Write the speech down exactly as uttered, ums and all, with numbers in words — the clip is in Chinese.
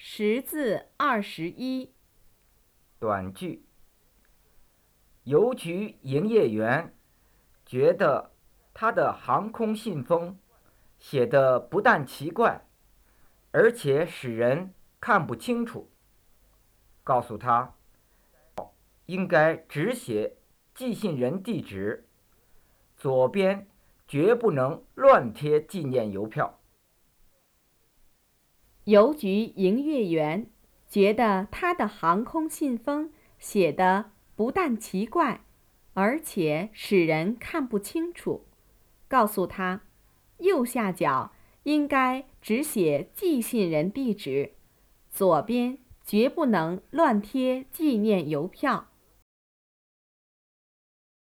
识字二十一。 短句：邮局营业员觉得他的航空信封写的不但奇怪，而且使人看不清楚，告诉他应该只写寄信人地址，左边绝不能乱贴纪念邮票。 邮局营业员觉得他的航空信封写的不但奇怪，而且使人看不清楚，告诉他右下角应该只写寄信人地址，左边绝不能乱贴纪念邮票。